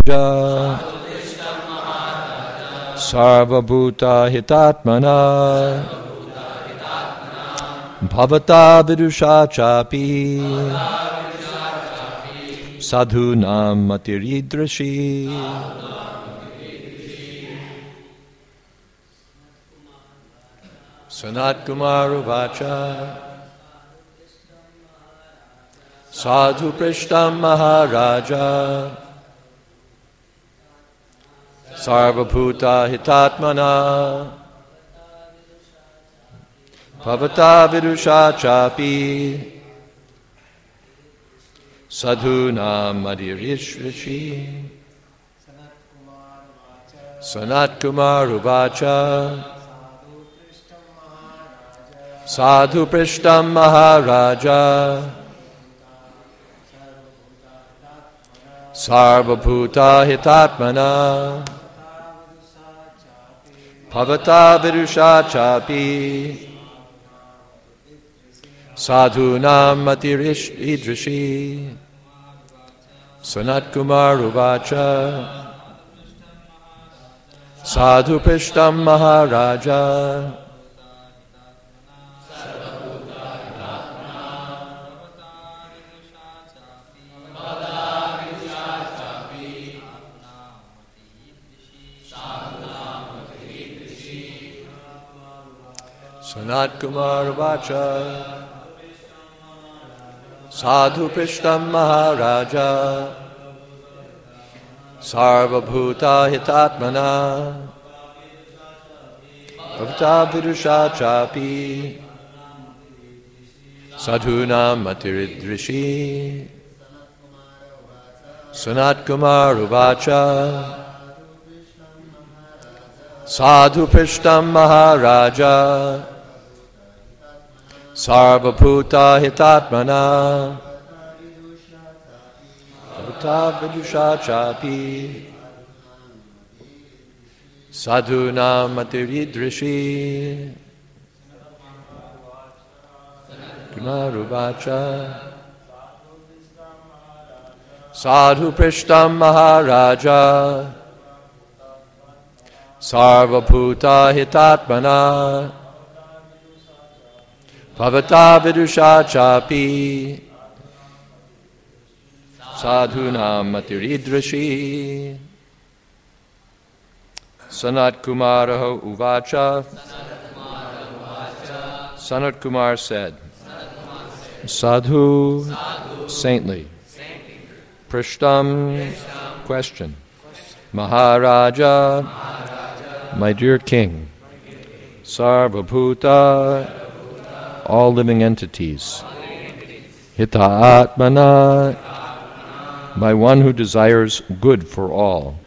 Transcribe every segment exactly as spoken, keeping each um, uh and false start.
Sarvabhuta hitatmana bhavata vidusha chapi sadhunam matiridrashi. Sanat Kumar Uvacha Sadhu Prishtam Maharaja Sarvabhuta hitatmana bhavata vidusha chapi sadhunam madhirishrishi. Sanat Kumar Uvacha Sadhu Prishtam Maharaja Sarvabhuta hitatmana bhavata vidusha chapi sadhunam matiridrashi. Sanat Kumar Uvacha Sadhu Prishtam Maharaja Sanat Kumar Vacha Sadhu Prishtam Maharaja Sarvabhuta hitatmana bhavata vidusha chapi sadhunam matiridrashi. Sanat Kumar Uvacha Sadhu Prishtam Maharaja Sarvabhuta hitatmana bhavata vidusha chapi sadhunam matiridrashi. Kumar Uvacha Sadhu Prishtam Maharaja Sarvabhuta hitatmana bhavata vidusha chapi sadhunam matiridrashi. Sanat Kumara Uvacha Sanat Kumar said, Sadhu, saintly. Prishtam, question. Maharaja, my dear king. Sarvabhuta, all living entities. Hita Atmana, by one who desires good for all.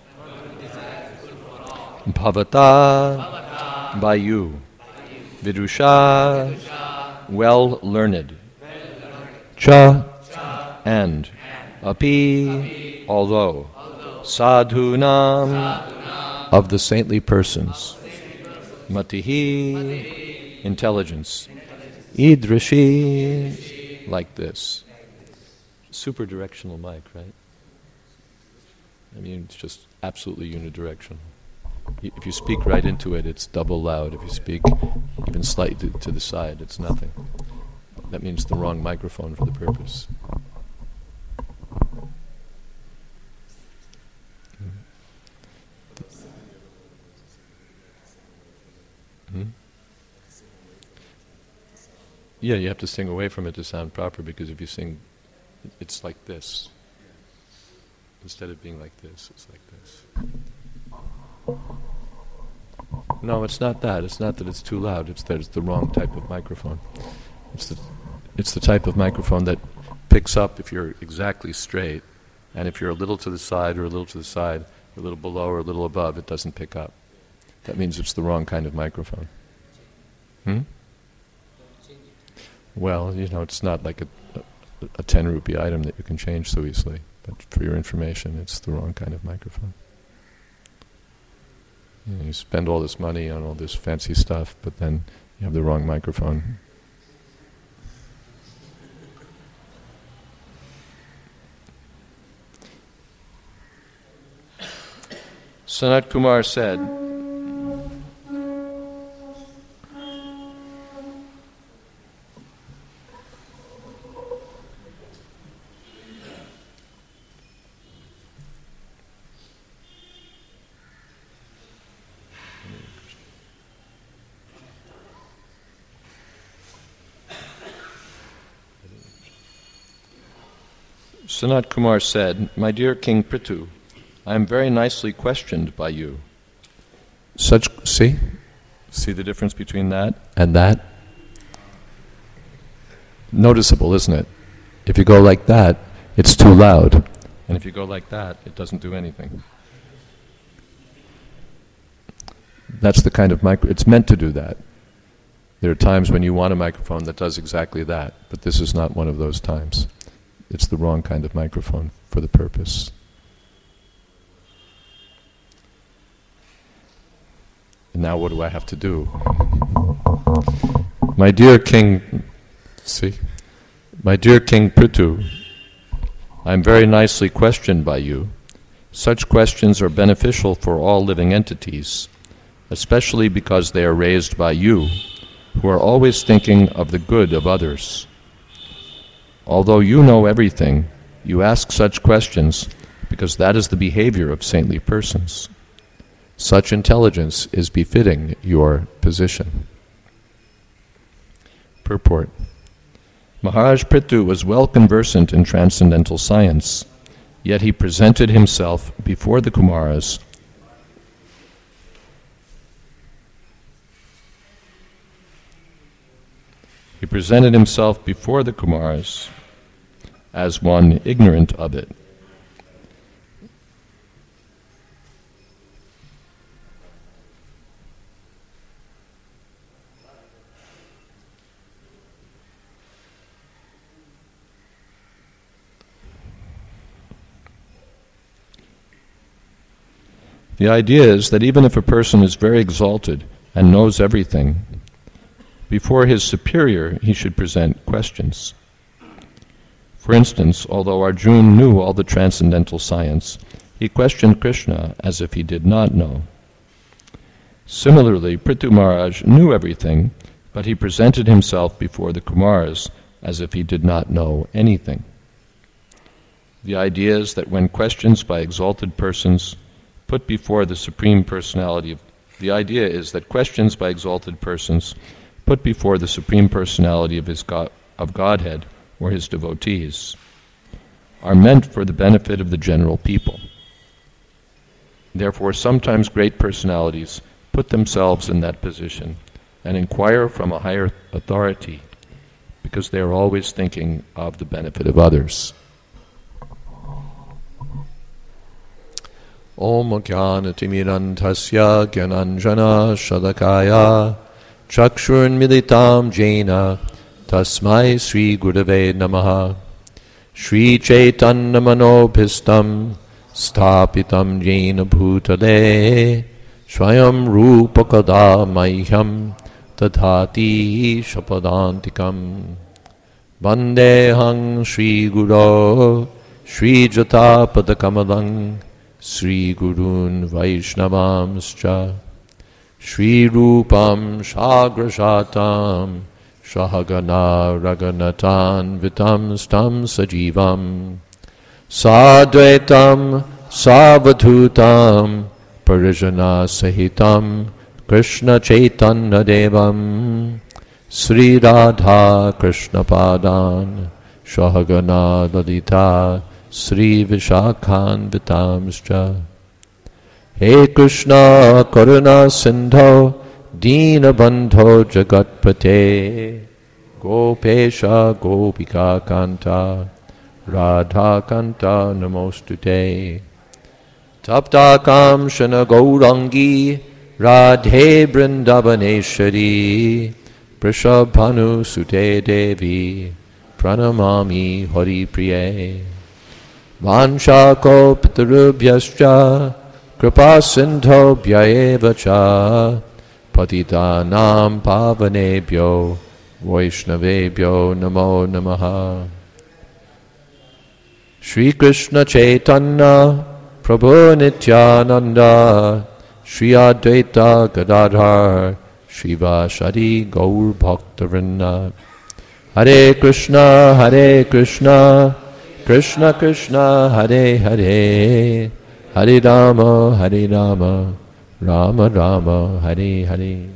Bhavata, by you. Vidusha, well learned. Cha, and. Api, although. Sadhunam, of the saintly persons. Matihi, intelligence. Idrashi, like this. Super directional mic, right? I mean, it's just absolutely unidirectional. If you speak right into it, it's double loud. If you speak even slightly to the side, it's nothing. That means the wrong microphone for the purpose. Hmm? Yeah, you have to sing away from it to sound proper, because if you sing, it's like this. Instead of being like this, it's like this. No, it's not that. It's not that it's too loud. It's that it's the wrong type of microphone. It's the, it's the type of microphone that picks up if you're exactly straight, and if you're a little to the side or a little to the side, a little below or a little above, it doesn't pick up. That means it's the wrong kind of microphone. Hmm? Well, you know, it's not like a, a, a ten rupee item that you can change so easily. But for your information, it's the wrong kind of microphone. You know, you spend all this money on all this fancy stuff, but then you have the wrong microphone. Sanat Kumar said, Sanat Kumar said, "My dear King Prithu, I am very nicely questioned by you." Such, see? See the difference between that and that? Noticeable, isn't it? If you go like that, it's too loud. And if you go like that, it doesn't do anything. That's the kind of micro... It's meant to do that. There are times when you want a microphone that does exactly that, but this is not one of those times. It's the wrong kind of microphone for the purpose. And now what do I have to do? My dear King, see? My dear King Prithu, I am very nicely questioned by you. Such questions are beneficial for all living entities, especially because they are raised by you, who are always thinking of the good of others. Although you know everything, you ask such questions because that is the behavior of saintly persons. Such intelligence is befitting your position. Purport. Maharaj Prithu was well conversant in transcendental science, yet he presented himself before the Kumaras He presented himself before the Kumaras as one ignorant of it. The idea is that even if a person is very exalted and knows everything, before his superior he should present questions. For instance, although Arjuna knew all the transcendental science, he questioned Krishna as if he did not know. Similarly, Prithu Maharaj knew everything, but he presented himself before the Kumaras as if he did not know anything. The idea is that when questions by exalted persons put before the Supreme Personality of the idea is that questions by exalted persons put before the Supreme Personality of his God, of Godhead or his devotees are meant for the benefit of the general people. Therefore, sometimes great personalities put themselves in that position and inquire from a higher authority because they are always thinking of the benefit of others. Om Jnanatimirandhasya Gyananjana Shalakaya Chakshurmilitam Jena Tasmai Sri Gurave Namaha Sri Chaitanya Manobhistam Stapitam Jena Bhutale Swayam Rupakada Mahyam Tadhati Shapadantikam Vandehang Sri Guru Sri Jatapadakamalang Sri Gurun Vaishnavamscha Shri Rupam Shagrashatam Shahagana Raganatan Vitam Stam Sajivam Sadvaitam Savadhutam Parijana Sahitam Krishna Chaitanya Devam Sri Radha Krishna Padan Shahagana Lalita Sri Vishakhan Vitamscha He Krishna Karuna Sindho Dina Bandho Jagatpate Gopesha Gopika Kanta Radha Kanta Namostute Taptakam Shana Gaurangi Radhe Vrindavaneshwari Prishabhanu Sute Devi Pranamami Hari Priye Vanshako Pitarubhyascha Kripa Sindho Bhyayevacha Patitanam Pavanebhyo Vaishnavebhyo Namo Namaha Shri Krishna Chaitanya Prabhu Nityananda, Shri Advaita Gadadhar, Shiva Shadi Gaur Bhaktavinda. Hare Krishna, Hare Krishna, Krishna Krishna, Hare Hare, Hare Rama, Hare Rama, Rama Rama, Hare Hare.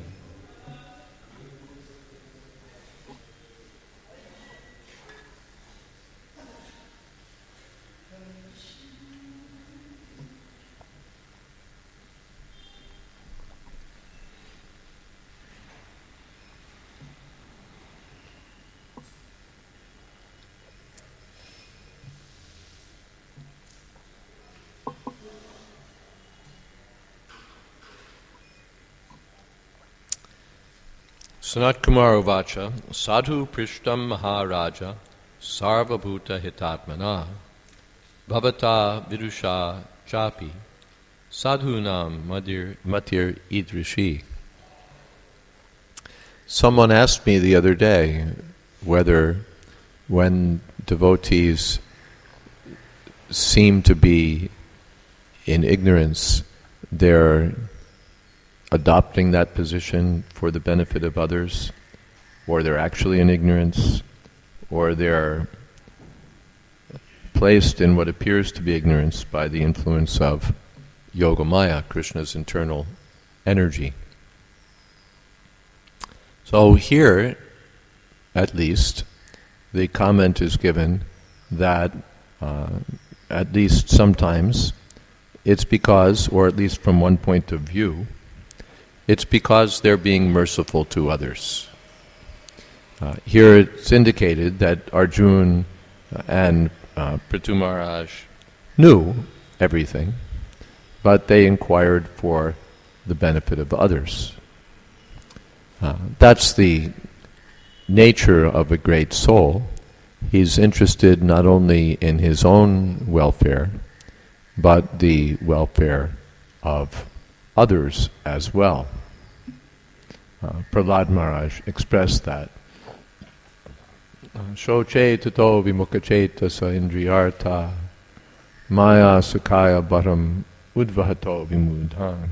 Sanat Kumar Uvacha, Sadhu Prishtam Maharaja, Sarvabhuta Hitatmana, Bhavata Vidusha Chapi, Sadhunam Matir, Matir Idrishi. Someone asked me the other day whether when devotees seem to be in ignorance, they're adopting that position for the benefit of others, or they're actually in ignorance, or they're placed in what appears to be ignorance by the influence of Yogamaya, Krishna's internal energy. So here, at least, the comment is given that uh, at least sometimes it's because, or at least from one point of view, it's because they're being merciful to others. Uh, here it's indicated that Arjuna and uh, Prithu Maharaj knew everything, but they inquired for the benefit of others. Uh, that's the nature of a great soul. He's interested not only in his own welfare, but the welfare of others as well. Uh, Prahlad Maharaj expressed that. Shoche tato vimukacheta sa indriyartha maya sukaya bharam udvahato vimudhan.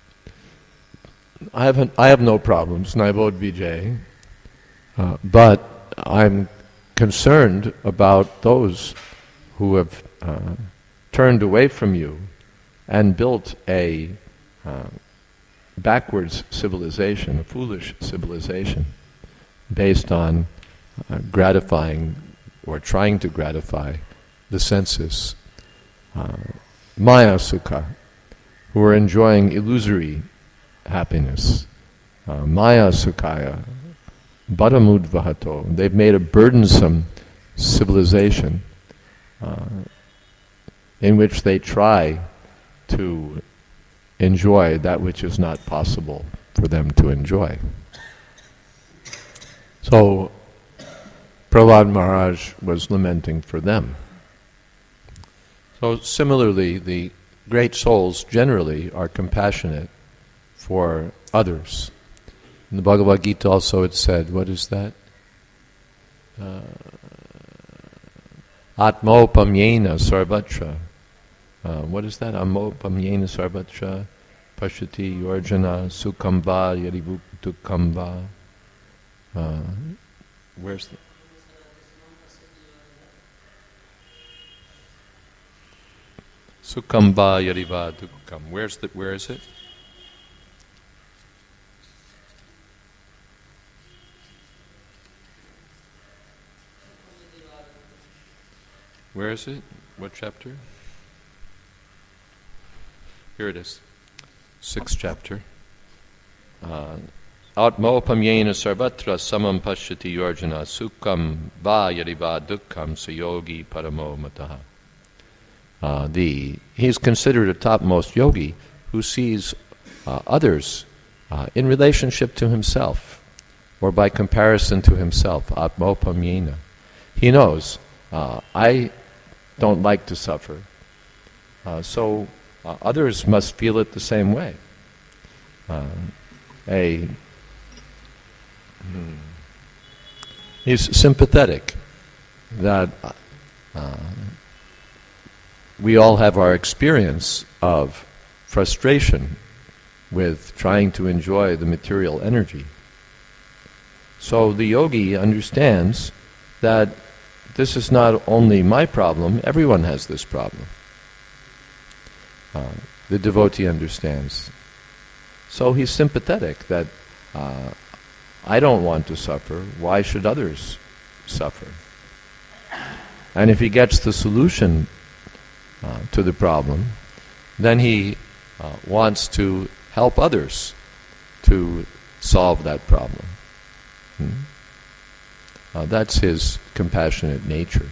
I haven't, I have no problems, Naibod Vijay, uh, but I'm concerned about those who have uh, turned away from you and built a uh, backwards civilization, a foolish civilization, based on uh, gratifying or trying to gratify the senses. Uh, Maya Sukha, who are enjoying illusory happiness. Uh, Maya Sukhaya, Bharamudvahato, they've made a burdensome civilization uh, in which they try to enjoy that which is not possible for them to enjoy. So, Prahlad Maharaj was lamenting for them. So similarly, the great souls generally are compassionate for others. In the Bhagavad Gita also it said, what is that? Uh, Atmopamyena sarvatra. Uh, what is that? Amopamyena sarvatra pashati yorjana sukhamba yadivuktukamba. Uh, where's the... Sukhamba yadiva dukkam. Where's the, where is it? Where is it? What chapter? Here it is. Sixth chapter. Atmopamyena sarvatra samam pashyati yorjana sukham va yadiva dukkam sayogi paramo mataha. Uh, the he's considered a topmost yogi who sees uh, others uh, in relationship to himself, or by comparison to himself. Atmopamyena. He knows uh, I don't like to suffer, uh, so uh, others must feel it the same way. Uh, a hmm, he's sympathetic that. Uh, we all have our experience of frustration with trying to enjoy the material energy. So the yogi understands that this is not only my problem, everyone has this problem. Uh, the devotee understands. So he's sympathetic that uh, I don't want to suffer, why should others suffer? And if he gets the solution uh, to the problem, then he uh, wants to help others to solve that problem. Hmm? Uh, that's his compassionate nature.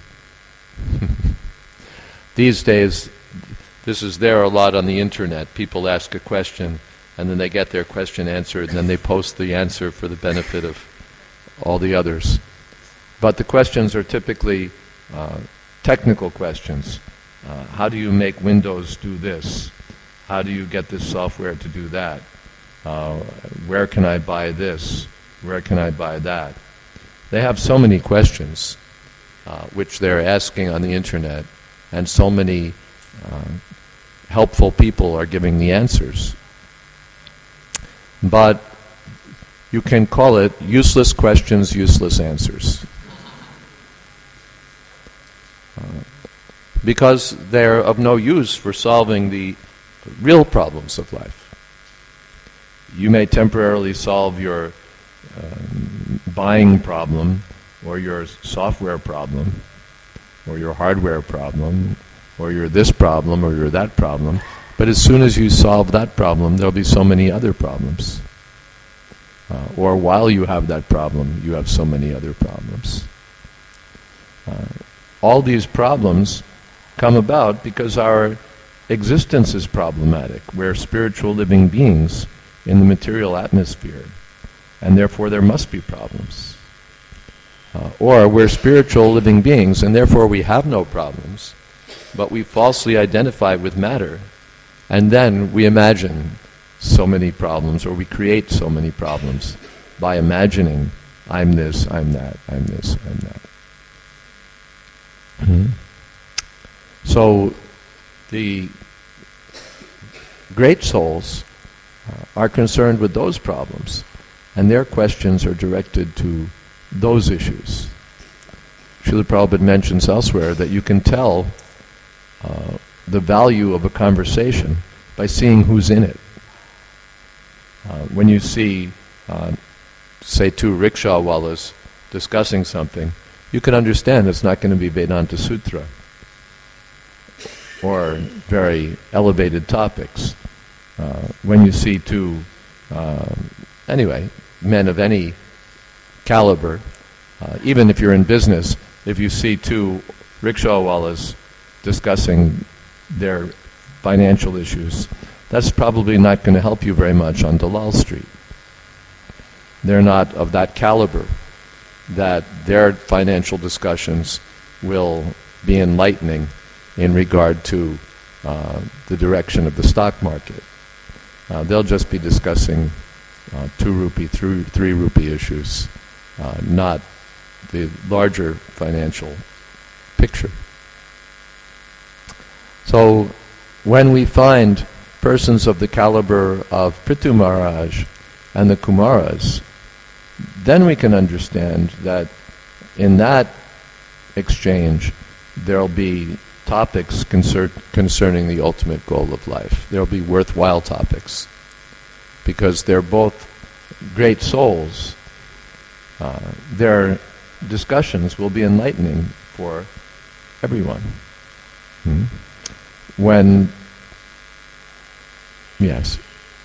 These days, this is there a lot on the internet. People ask a question, and then they get their question answered, and then they post the answer for the benefit of all the others. But the questions are typically uh, technical questions. Uh, how do you make Windows do this? How do you get this software to do that? Uh, where can I buy this? Where can I buy that? They have so many questions uh, which they're asking on the internet, and so many uh, helpful people are giving the answers. But you can call it useless questions, useless answers. Uh, because they're of no use for solving the real problems of life. You may temporarily solve your um, buying problem, or your software problem, or your hardware problem, or your this problem, or your that problem, but as soon as you solve that problem, there'll be so many other problems. Uh, or while you have that problem, you have so many other problems. Uh, all these problems come about because our existence is problematic. We're spiritual living beings in the material atmosphere, and therefore there must be problems. Uh, or we're spiritual living beings, and therefore we have no problems, but we falsely identify with matter, and then we imagine so many problems, or we create so many problems by imagining, I'm this, I'm that, I'm this, I'm that. Mm-hmm. So the great souls uh, are concerned with those problems, and their questions are directed to those issues. Srila Prabhupada mentions elsewhere that you can tell uh, the value of a conversation by seeing who's in it. Uh, when you see, uh, say, two rickshawwallas discussing something, you can understand it's not going to be Vedanta Sutra or very elevated topics. Uh, when you see two, uh, anyway, men of any caliber, uh, even if you're in business, if you see two rickshawwallas discussing their financial issues, that's probably not going to help you very much on Dalal Street. They're not of that caliber that their financial discussions will be enlightening in regard to uh, the direction of the stock market. Uh, they'll just be discussing uh, two rupee, three, three rupee issues, uh, not the larger financial picture. So when we find persons of the caliber of Prithu Maharaj and the Kumaras, then we can understand that in that exchange there'll be topics concern, concerning the ultimate goal of life. There'll be worthwhile topics, because they're both great souls. Uh, their discussions will be enlightening for everyone. Hmm? When, yes,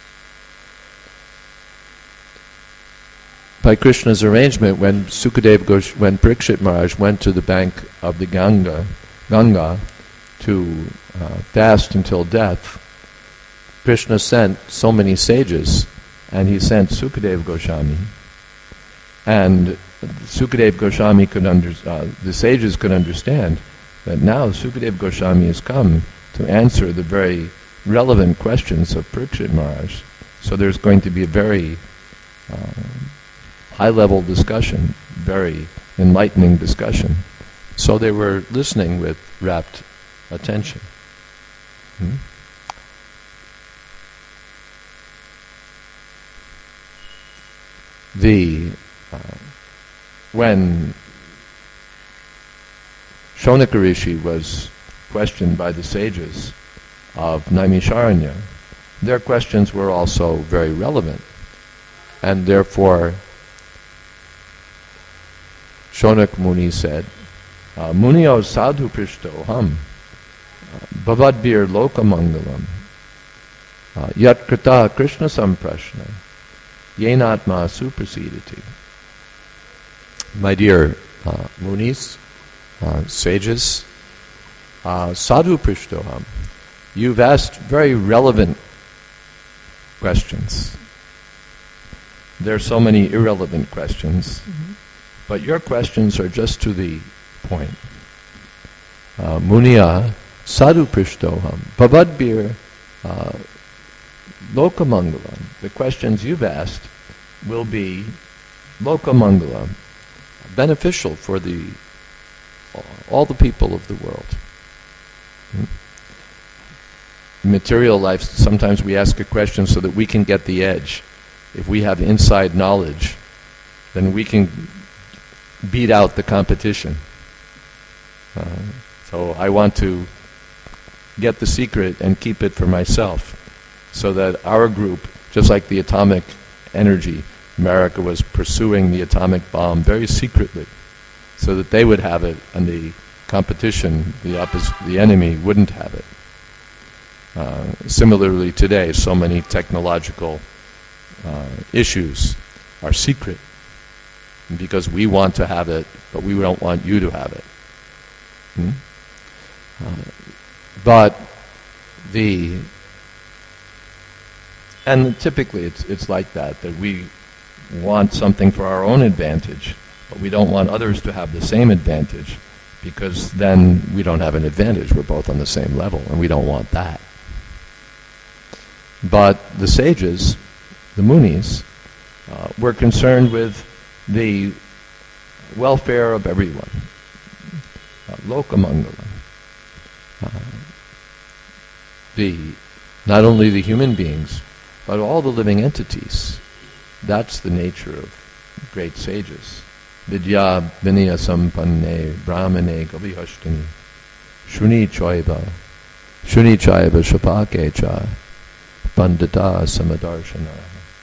by Krishna's arrangement, when Sukadeva Gosh, when Parikshit Maharaj went to the bank of the Ganga, Ganga to uh, fast until death, Krishna sent so many sages, and he sent Sukadeva Goswami, and Sukadeva Goswami could under, uh, the sages could understand that now Sukadeva Goswami has come to answer the very relevant questions of Parikshit Maharaj. So there's going to be a very uh, high-level discussion, very enlightening discussion. So they were listening with rapt attention. Hmm? The uh, when Shonaka Rishi was questioned by the sages of Naimisharanya, their questions were also very relevant, and therefore Shonak Muni said, Munio sadhu prishto ham bhavadbir lokamangalam yat krita krishna samprashna yenatma suprasidati. My dear uh, Munis, uh, sages, uh, sadhu prishtoham, you've asked very relevant questions. There are so many irrelevant questions, mm-hmm. but your questions are just to the point. Uh, Munia sadhu prishtoham bhavadbir uh, lokamangalam. The questions you've asked will be lokamangalam, beneficial for the all the people of the world. Hmm? Material life, sometimes we ask a question so that we can get the edge. If we have inside knowledge, then we can beat out the competition. Uh, so I want to get the secret and keep it for myself, so that our group, just like the atomic energy, America was pursuing the atomic bomb very secretly, so that they would have it and the competition, the oppos- the enemy, wouldn't have it. Uh, similarly today, so many technological uh, issues are secret because we want to have it, but we don't want you to have it. Hmm? Uh, but the and typically it's it's like that, that we want something for our own advantage, but we don't want others to have the same advantage, because then we don't have an advantage. We're both on the same level, and we don't want that. But the sages, the munis, uh, were concerned with the welfare of everyone. Uh, Lokamangalam. Uh, the not only the human beings, but all the living entities. That's the nature of great sages. Vidya vinaya sampanne brahmane gavihashtani shuni choiva shuni chaiva shapake cha pandita samadarshana.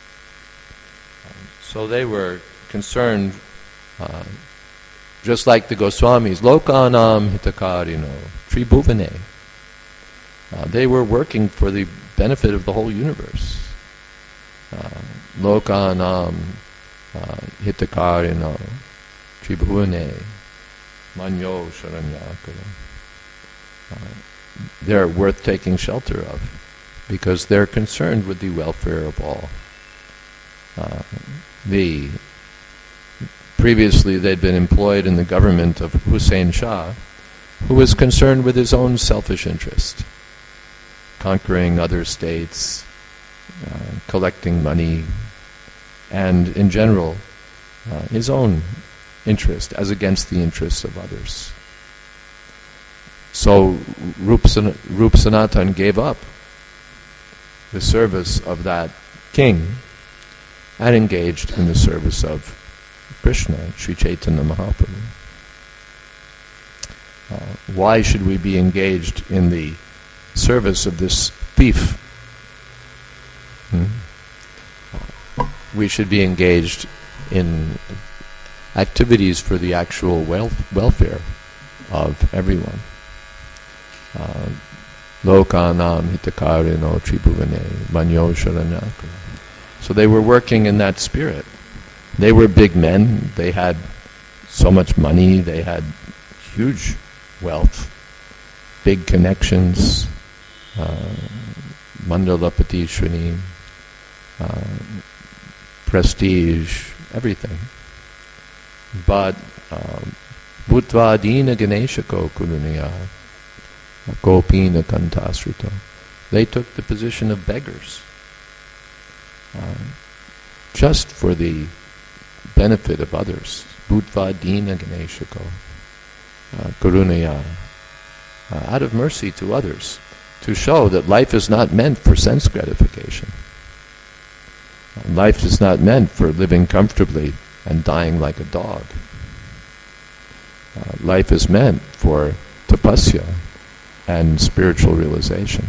So they were concerned, uh, just like the Goswamis, lokanam hitakarino tribhuvane. Uh, they were working for the benefit of the whole universe. Uh, lokanam uh, hitakarino tribhuvane manyo sharanyakara. Uh, they're worth taking shelter of, because they're concerned with the welfare of all. Uh, the previously they'd been employed in the government of Hussein Shah, who was concerned with his own selfish interest, conquering other states, uh, collecting money, and in general uh, his own interest as against the interests of others. So Rup, San- Rup Sanatan gave up the service of that king and engaged in the service of Krishna, Sri Chaitanya Mahaprabhu. Uh, why should we be engaged in the service of this thief? Hmm? Uh, we should be engaged in activities for the actual wealth, welfare of everyone. Uh, Lokanam hitakarino tribhuvane manyo sharanyakara. So they were working in that spirit. They were big men. They had so much money. They had huge wealth, big connections, uh, mandalapati shrini, uh, prestige, everything. But bhutva dina ganeshako kuruniya gopina kantasrito. They took the position of beggars, uh, just for the benefit of others. Bhutva dina ganeshako uh, kuruniya, uh, out of mercy to others. to show that life is not meant for sense gratification. Life is not meant for living comfortably and dying like a dog. Uh, life is meant for tapasya and spiritual realization.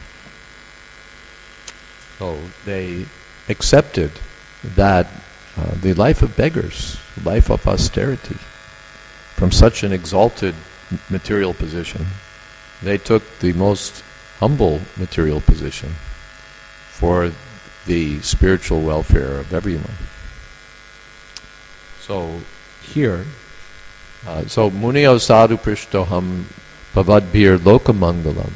So they accepted that uh, the life of beggars, life of austerity, from such an exalted material position, they took the most humble material position for the spiritual welfare of everyone. So here, uh, so Munio sadhu prishtoham pavadbhir lokamangalam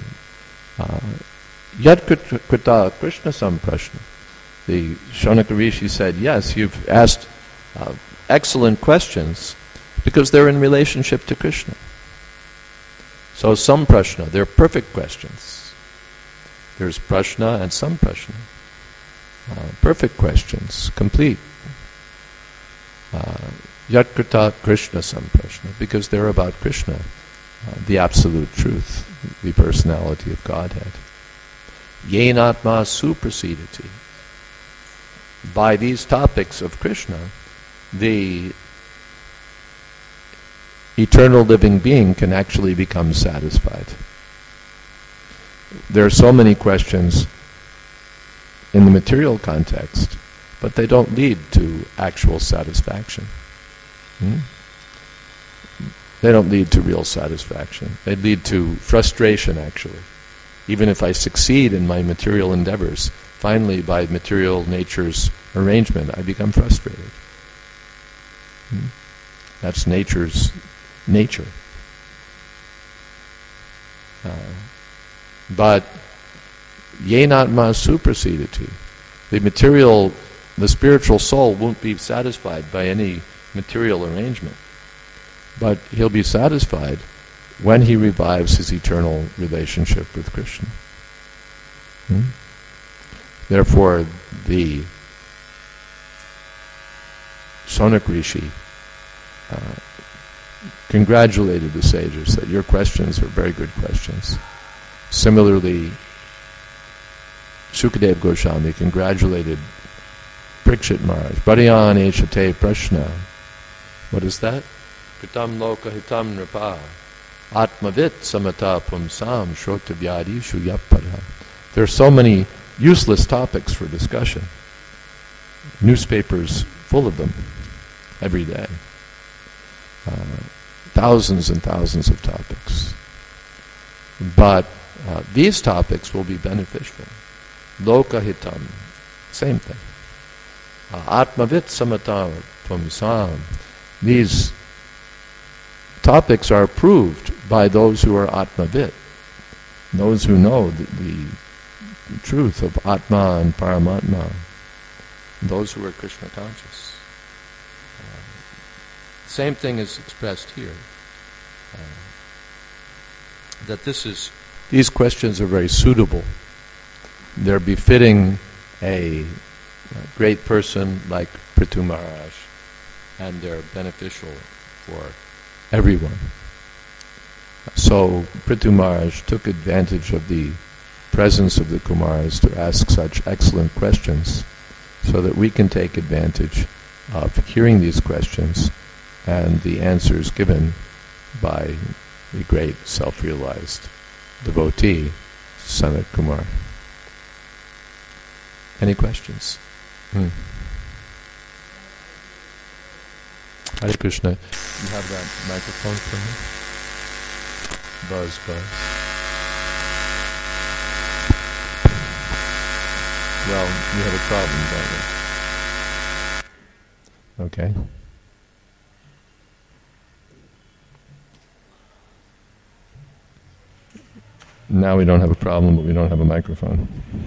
yad krita Krishna samprashna. The Shaunaka Rishi said, yes, you've asked uh, excellent questions because they're in relationship to Krishna. So some prashna, they're perfect questions. There's prashna and some prashna. Uh, perfect questions, complete. Yat krita Krishna samprashna, because they're about Krishna, uh, the absolute truth, the personality of Godhead. Yenatma suprasidati. By these topics of Krishna, the eternal living being can actually become satisfied. There are so many questions in the material context, but they don't lead to actual satisfaction. Hmm? They don't lead to real satisfaction. They lead to frustration, actually. Even if I succeed in my material endeavors, finally, by material nature's arrangement, I become frustrated. Hmm? That's nature's nature. Uh, but yenatma suprasidati. The material, the spiritual soul won't be satisfied by any material arrangement. But he'll be satisfied when he revives his eternal relationship with Krishna. Hmm? Therefore, the Shaunaka Rishi uh, congratulated the sages that your questions are very good questions. Similarly, Shukadev Goswami congratulated Parikshit Maharaj. Bharayan eshate prashna. What is that? Kritam loka hitam nripa. Atmavit samata pumsam shrotavyadishu yappada. There are so many useless topics for discussion. Newspapers full of them every day. Uh, thousands and thousands of topics. But uh, these topics will be beneficial. Loka hitam, same thing. Uh, Atmavit samata pumsam. These topics are approved by those who are Atmavit, those who know the, the truth of Atma and Paramatma, those who are Krishna conscious. Uh, same thing is expressed here. Uh, that this is, these questions are very suitable. They're befitting a, a great person like Prithu Maharaj, and they're beneficial for everyone. So Prithu Maharaj took advantage of the presence of the Kumaras to ask such excellent questions, so that we can take advantage of hearing these questions and the answers given by the great self-realized devotee, Sanat Kumar. Any questions? Hmm. Hare Krishna. You have that microphone for me? Buzz, buzz. Well, you have a problem, don't you? Okay. Now we don't have a problem, but we don't have a microphone.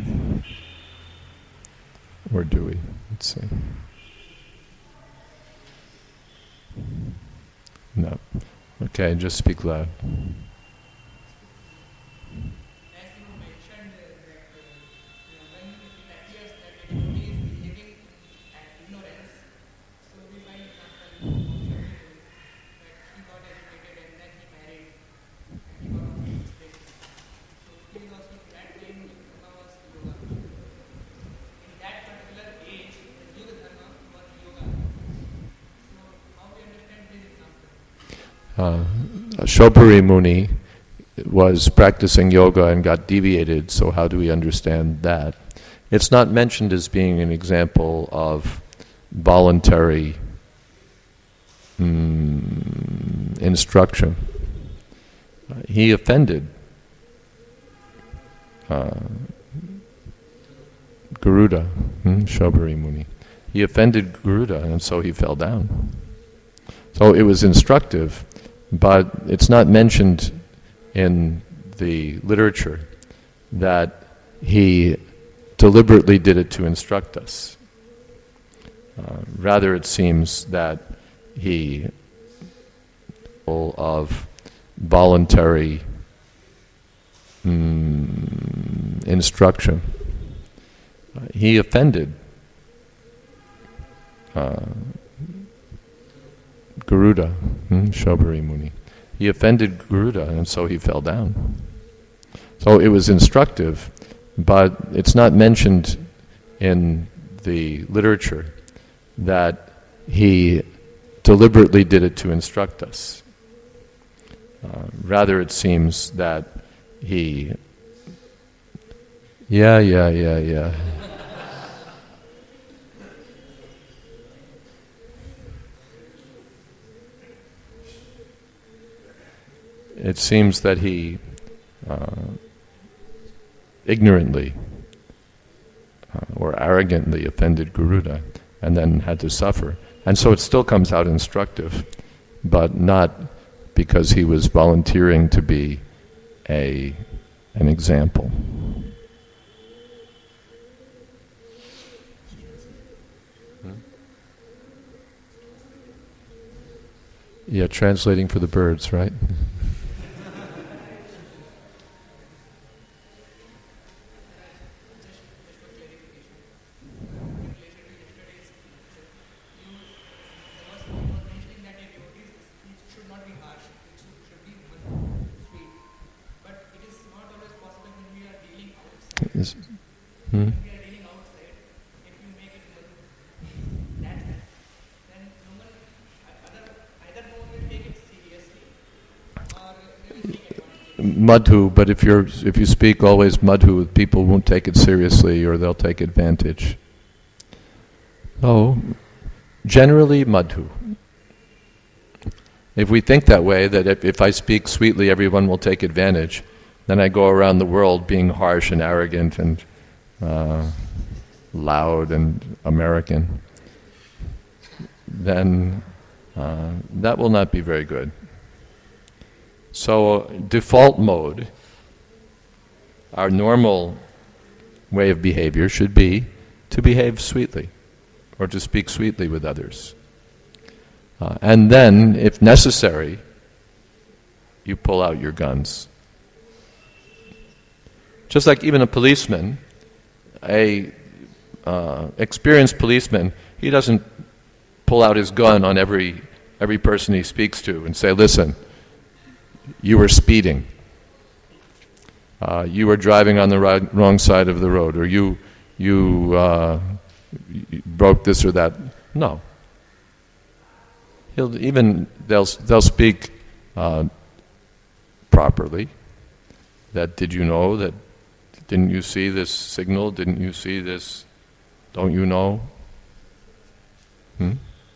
Or do we? Let's see. No. Okay, just speak loud. As you mentioned, uh, that uh, you know, when it appears that a devotee is behaving at ignorance, so we find example of Shakti, that he got educated and then he married and he got all these things. So he is also Uh, Shobhari Muni was practicing yoga and got deviated, so how do we understand that? It's not mentioned as being an example of voluntary mm, instruction. Uh, he offended uh, Garuda, hmm, Shobhari Muni. He offended Garuda, and so he fell down. So it was instructive, but it's not mentioned in the literature that he deliberately did it to instruct us. Uh, rather, it seems that he of voluntary mm, instruction. Uh, he offended uh, Garuda, hmm, Shobhari Muni. He offended Garuda, and so he fell down. So it was instructive, but it's not mentioned in the literature that he deliberately did it to instruct us. Uh, rather, it seems that he... Yeah, yeah, yeah, yeah. It seems that he uh, ignorantly uh, or arrogantly offended Garuda and then had to suffer. And so it still comes out instructive, but not because he was volunteering to be a an example. Hmm? Yeah, translating for the birds, right? Is, hmm? If we are dealing outside, if you make it madhu, that then no one, other, either no one will take it seriously or they will take advantage. Madhu, but if you're if you speak always madhu, people won't take it seriously or they'll take advantage. Oh, generally madhu. If we think that way, that if, if I speak sweetly, everyone will take advantage, then I go around the world being harsh and arrogant and uh, loud and American, then uh, that will not be very good. So default mode, our normal way of behavior should be to behave sweetly or to speak sweetly with others. Uh, and then, if necessary, you pull out your guns. Just like even a policeman, a uh, experienced policeman, he doesn't pull out his gun on every every person he speaks to and say, listen, you were speeding. Uh, you were driving on the right, wrong side of the road, or you you, uh, you broke this or that. No. He'll even they'll they'll speak uh, properly. That did you know that? Didn't you see this signal? Didn't you see this? Don't you know? Hmm?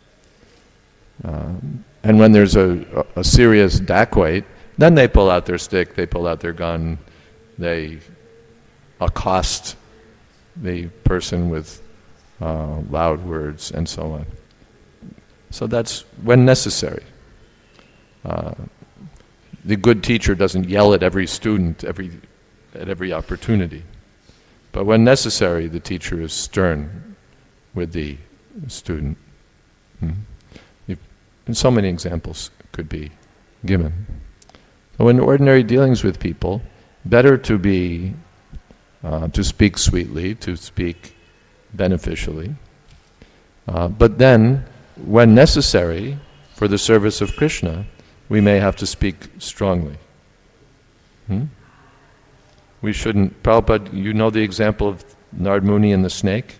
Um, and when there's a, a, a serious dacoit, then they pull out their stick, they pull out their gun, they accost the person with uh, loud words and so on. So that's when necessary. Uh, the good teacher doesn't yell at every student every at every opportunity. But when necessary, the teacher is stern with the student. Hmm. And so many examples could be given. So in ordinary dealings with people, better to be, uh, to speak sweetly, to speak beneficially. Uh, but then, when necessary, for the service of Krishna, we may have to speak strongly. Hmm? We shouldn't... Prabhupada, you know the example of Narad Muni and the snake?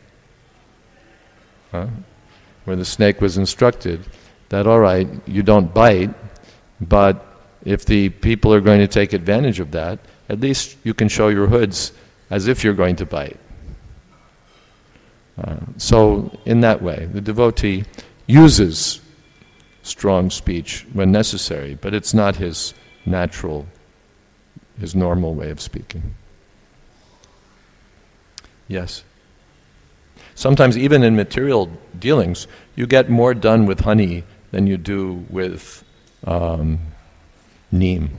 Huh? Where the snake was instructed that, all right, you don't bite, But if the people are going to take advantage of that, at least you can show your hoods as if you're going to bite. Uh, so in that way, the devotee uses strong speech when necessary, but it's not his natural, his normal way of speaking. Yes? Sometimes even in material dealings, you get more done with honey than you do with um, neem.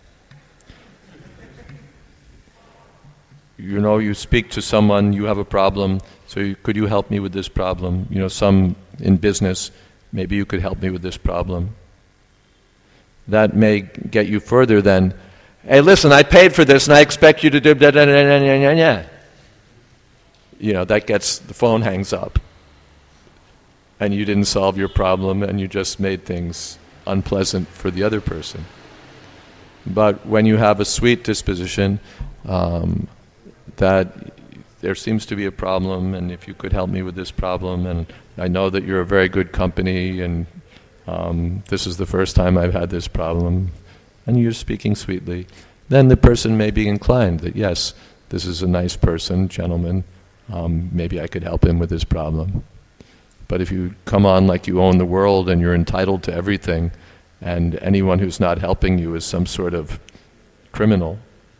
You know, you speak to someone, you have a problem, so you, could you help me with this problem? You know, some in business, maybe you could help me with this problem. That may get you further than, hey, listen, I paid for this and I expect you to do da da da da da da da. You know, that gets, the phone hangs up. And you didn't solve your problem and you just made things unpleasant for the other person. But when you have a sweet disposition, um, that there seems to be a problem, and if you could help me with this problem, and I know that you're a very good company, and um, this is the first time I've had this problem, and you're speaking sweetly, then the person may be inclined that, yes, this is a nice person, gentleman, um, maybe I could help him with his problem. But if you come on like you own the world and you're entitled to everything, and anyone who's not helping you is some sort of criminal,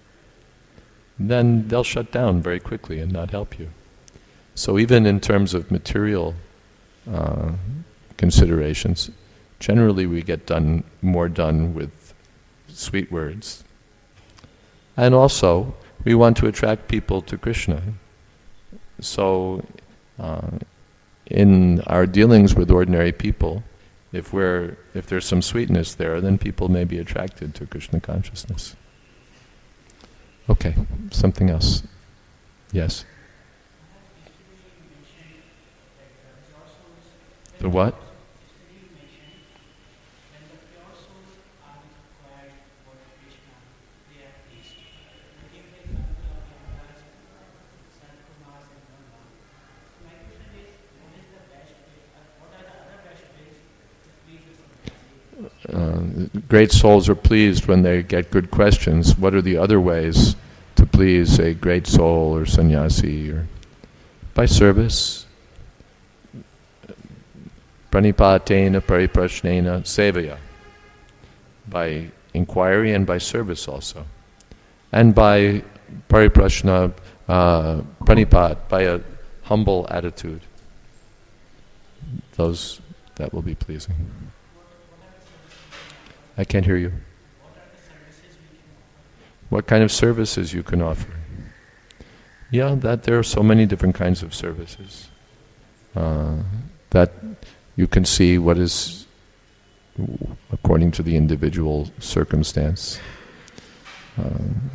then they'll shut down very quickly and not help you. So even in terms of material uh, considerations, generally we get done more done with sweet words. And also, we want to attract people to Krishna. So uh, in our dealings with ordinary people, if we're if there's some sweetness there, then people may be attracted to Krishna consciousness. Okay, something else. Yes? The what? Uh, great souls are pleased when they get good questions. What are the other ways to please a great soul or sannyasi? Or by service. Pranipatena pariprashnena sevaya. By inquiry and by service also. And by pariprashna, uh, pranipat, by a humble attitude. Those, that will be pleasing. I can't hear you. What kind of services you can offer? Yeah, that there are so many different kinds of services. Uh, that you can see what is according to the individual circumstance. Uh,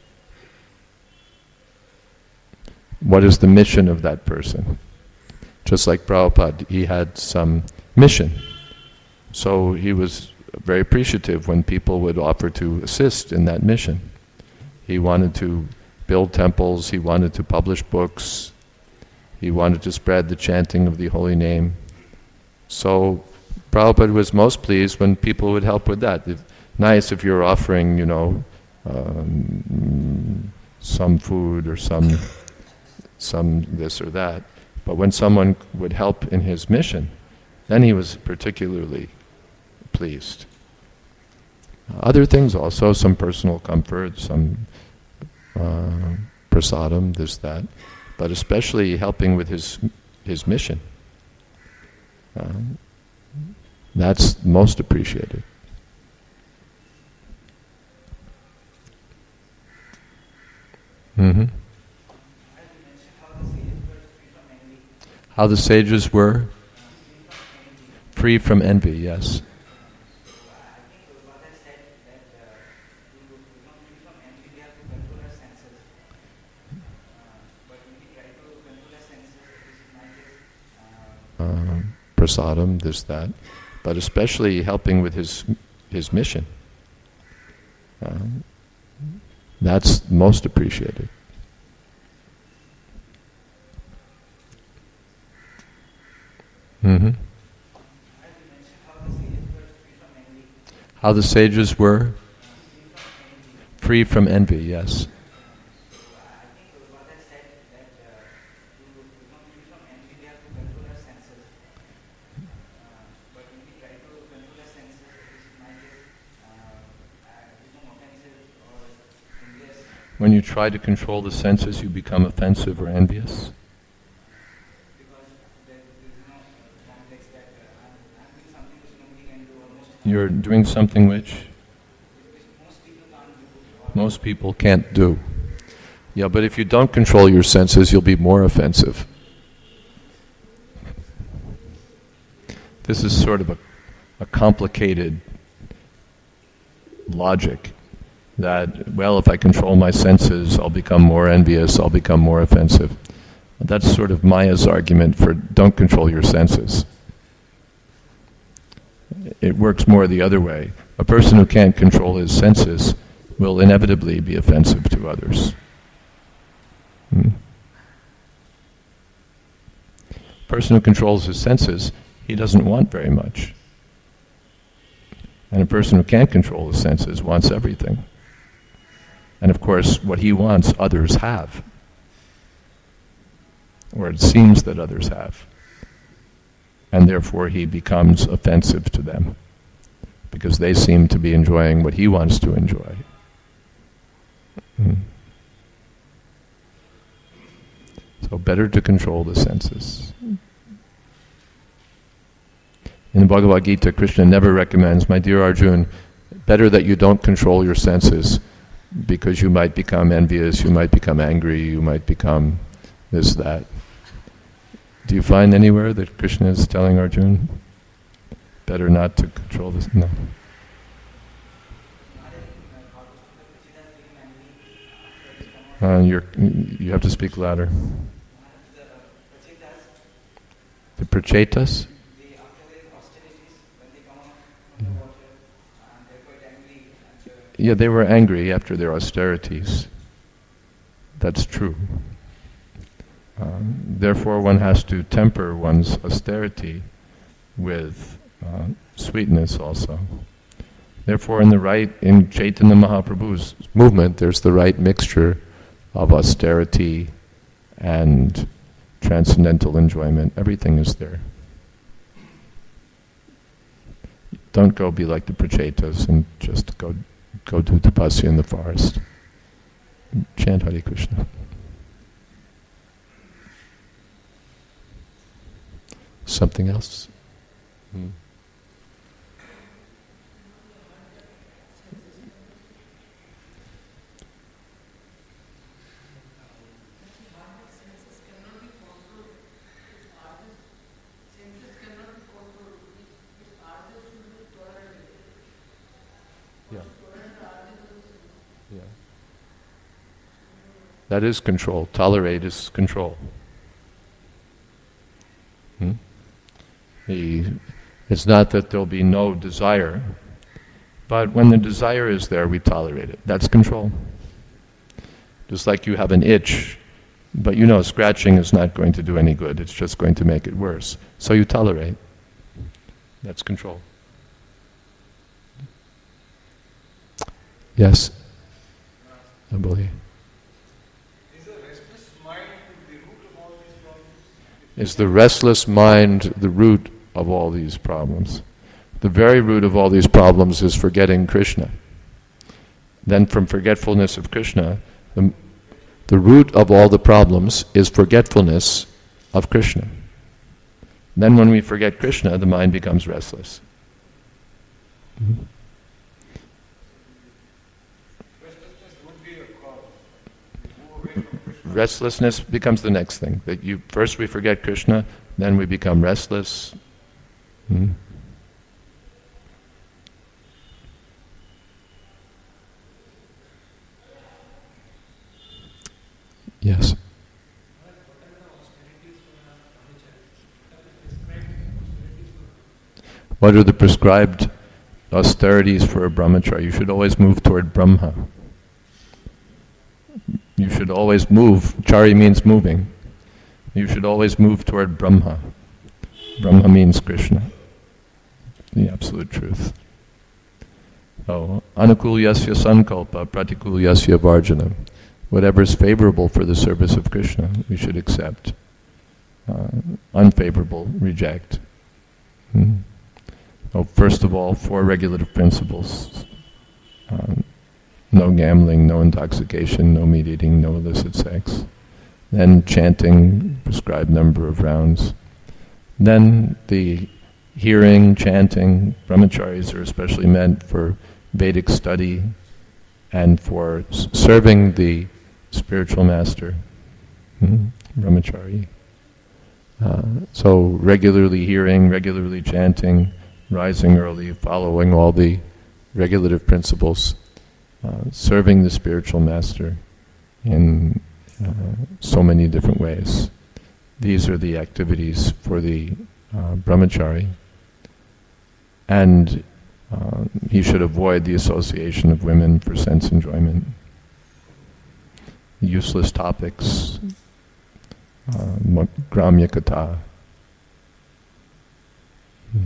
what is the mission of that person? Just like Prabhupada, he had some mission. So he was very appreciative when people would offer to assist in that mission. He wanted to build temples, he wanted to publish books, he wanted to spread the chanting of the holy name. So Prabhupada was most pleased when people would help with that. If, nice if you're offering, you know, um, some food or some some this or that. But when someone would help in his mission, then he was particularly pleased. Other things also, some personal comfort, some uh, prasadam, this, that, but especially helping with his his mission. Uh, that's most appreciated. Mm-hmm. How the sages were free from envy, yes. Uh, prasadam, this, that, but especially helping with his his mission. Uh, that's most appreciated. Mm-hmm. How the sages were? Free from envy, yes. When you try to control the senses, you become offensive or envious. You're doing something which most people can't do. Yeah, but if you don't control your senses, you'll be more offensive. This is sort of a, a complicated logic. That, well, if I control my senses, I'll become more envious, I'll become more offensive. That's sort of Maya's argument for don't control your senses. It works more the other way. A person who can't control his senses will inevitably be offensive to others. Hmm. A person who controls his senses, he doesn't want very much. And a person who can't control his senses wants everything. And of course, what he wants, others have. Or it seems that others have. And therefore he becomes offensive to them. Because they seem to be enjoying what he wants to enjoy. Mm. So better to control the senses. In the Bhagavad Gita, Krishna never recommends, my dear Arjun, better that you don't control your senses, because you might become envious, you might become angry, you might become this, that. Do you find anywhere that Krishna is telling Arjuna better not to control this? No. Uh, you're, you have to speak louder. The Prachetas? Yeah, they were angry after their austerities. That's true. Um, therefore, one has to temper one's austerity with uh, sweetness also. Therefore, in the right, in Chaitanya Mahaprabhu's movement, there's the right mixture of austerity and transcendental enjoyment. Everything is there. Don't go be like the Prachetas and just go go do tapasya in the forest. Chant Hare Krishna. Something else? Hmm. Yeah. Yeah. That is control. Tolerate is control. Hmm? The, it's not that there'll be no desire, but when the desire is there, we tolerate it. That's control. Just like you have an itch, but you know scratching is not going to do any good. It's just going to make it worse. So you tolerate. That's control. Yes? I believe. Is the restless mind the root of all these problems? Is the restless mind the root of all these problems? The very root of all these problems is forgetting Krishna. Then from forgetfulness of Krishna, the, the root of all the problems is forgetfulness of Krishna. Then when we forget Krishna, the mind becomes restless. Mm-hmm. Restlessness becomes the next thing. That you first we forget Krishna, then we become restless. Hmm. Yes. What are the prescribed austerities for a brahmachari? You should always move toward Brahma. You should always move. Chari means moving. You should always move toward Brahma. Brahma means Krishna. The absolute truth. Oh, anukulyasya sankalpa pratikulyasya varjana. Whatever is favorable for the service of Krishna, we should accept. Uh, unfavorable, reject. Hmm. Oh, first of all, four regulative principles. Um, no gambling, no intoxication, no meat eating, no illicit sex. Then chanting, prescribed number of rounds. Then the hearing, chanting, brahmacharis are especially meant for Vedic study and for s- serving the spiritual master, hmm? brahmachari. Uh, so regularly hearing, regularly chanting, rising early, following all the regulative principles, uh, serving the spiritual master in uh, so many different ways. These are the activities for the uh, brahmachari. And uh, he should avoid the association of women for sense enjoyment. Useless topics, uh, gramya kata. Hmm.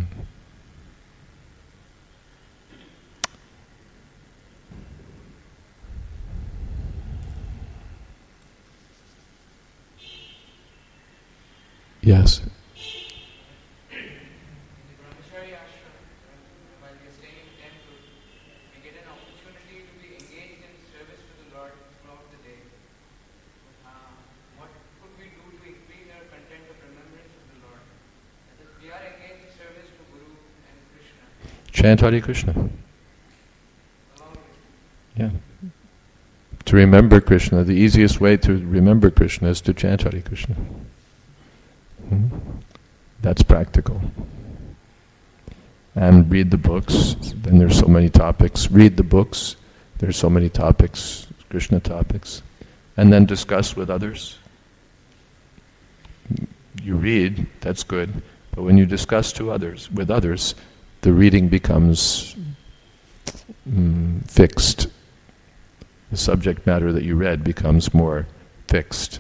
Yes. In the brahmachari ashram, while we are staying in the temple, we get an opportunity to be engaged in service to the Lord throughout the day. Uh, what could we do to increase our content of remembrance of the Lord? That is, we are engaged in service to Guru and Krishna. Chant Hare Krishna. Along with Yeah. To remember Krishna, the easiest way to remember Krishna is to chant Hare Krishna. Hmm? That's practical. And read the books. Then there's so many topics. Read the books. There's so many topics, Krishna topics. And then discuss with others. You read, that's good. But when you discuss to others, with others, the reading becomes mm, fixed. The subject matter that you read becomes more fixed.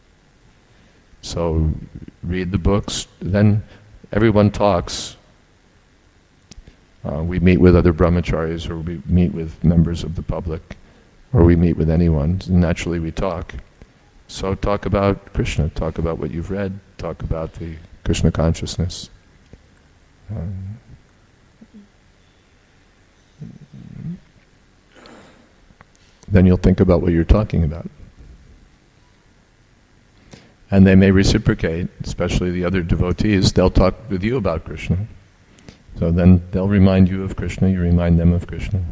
So read the books, then everyone talks. Uh, we meet with other brahmacharis, or we meet with members of the public, or we meet with anyone. Naturally we talk. So talk about Krishna, talk about what you've read, talk about the Krishna consciousness. Um, then you'll think about what you're talking about. And they may reciprocate, especially the other devotees. They'll talk with you about Krishna. So then they'll remind you of Krishna, you remind them of Krishna.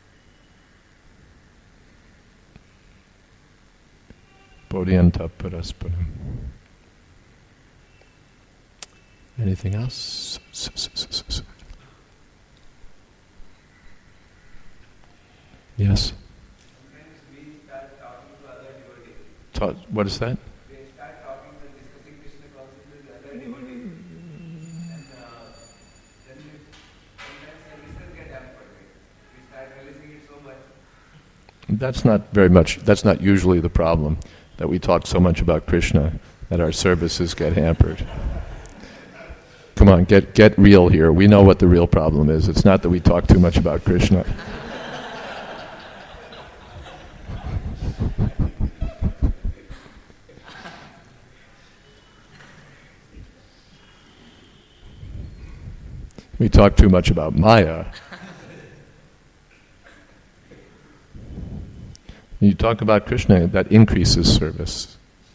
Bodhyanta parasparam. Anything else? Yes? Sometimes we start talking to other devotees. Ta- what is that? We start talking and discussing Krishna consciousness with other devotees. And uh, then we, sometimes services get hampered. We start realizing it so much. That's not very much, that's not usually the problem, that we talk so much about Krishna that our services get hampered. Come on, get get real here. We know what the real problem is. It's not that we talk too much about Krishna. We talk too much about Maya. You talk about Krishna, that increases service.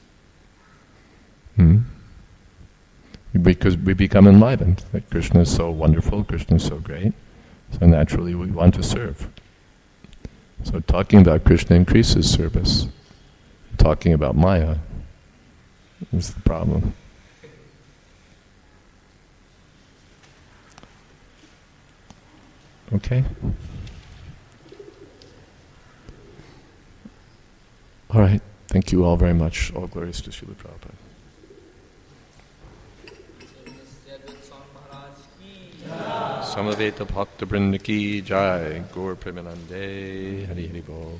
Hmm? Because we become enlivened, that Krishna is so wonderful, Krishna is so great, so naturally we want to serve. So talking about Krishna increases service. Talking about Maya is the problem. Okay? All right. Thank you all very much. All glories to Srila Prabhupada. Samaveta Bhakta Vrinda Ki Jai. Gaur Premanande. Hari Hari Bol.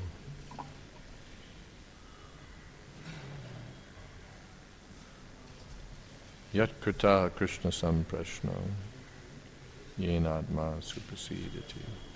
Yat Krita Krishna Samprashna Yenatma Suprasidati.